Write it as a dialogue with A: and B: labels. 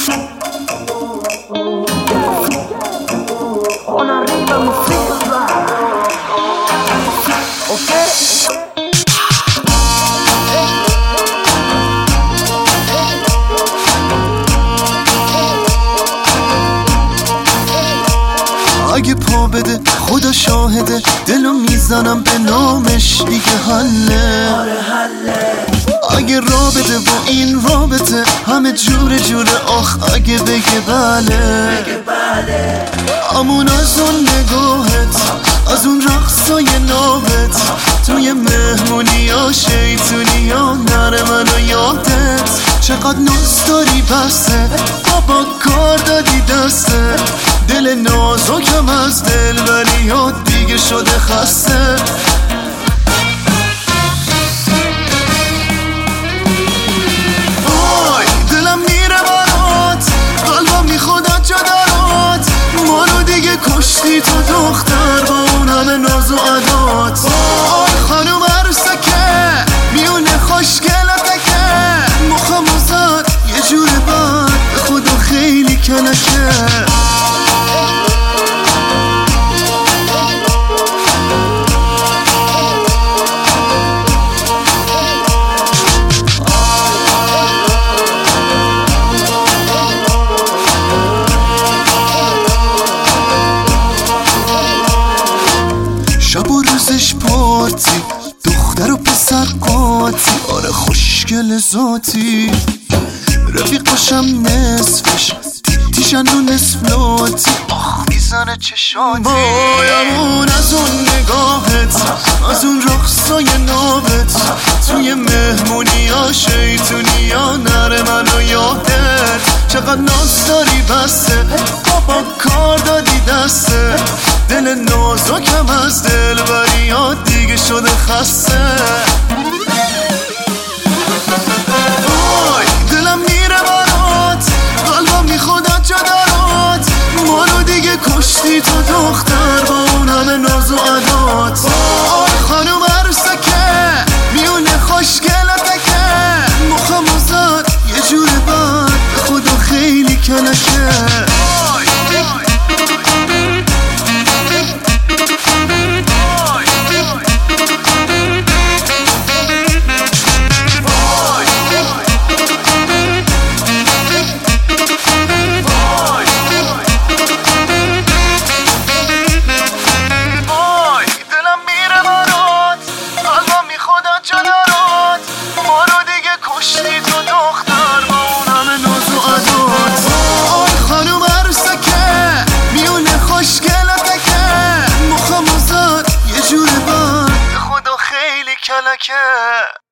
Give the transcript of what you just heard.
A: اگه پا بده خدا شاهده، دلو میزنم به نامش دیگه حله. اگه را بده با این رابطه همه جوره جوره، آخ اگه بگه بله. امون از اون نگاهت، از اون رقصای نابت، توی مهمونی ها شیطونی ها نره منو یادت. چقدر ناز داری بسته، بابا کار دادی دسته، دل نازکم از دلبری ها دیگه شده خسته. وای دلم میره برات، قلبم میخواد از جدارات، ما رو دیگه کشتی تو دختر با اون همه ناز و عدات. وای خانوم عروسکه میونه خوشگلتکه، مخم زد یه جور بد به خدا خیلی کلکه. شب و روزش پارتی، دختر و پسر قاطی، آره خوشگل ذاتی، رفیقاشم نصفش تیشن و نصف لاتی، آخ میزنه چشاتی. بایمون از اون نگاهت، از اون رقصای نابت، توی مهمونی ها شیطونی ها نره منو یادت. چقدر ناز داری بسته، بابا کار دادی دسته، دل نازکم از دلبری ها دیگه شده خسته. وای دلم میره برات، قلبم میخواد از جدارات، ما رو دیگه کشتی تو دختر با اون همه ناز و عدات. وای خانوم عروسکه میونه خوشگلتکه، مخم زد یه جور بد به خدا خیلی کلکه. کشتی تو دختر با اون همه ناز و عدات. وای خانوم عروسکه میونه خوشگلتکه، مخم زد یه جور بد به خدا خیلی کلکه.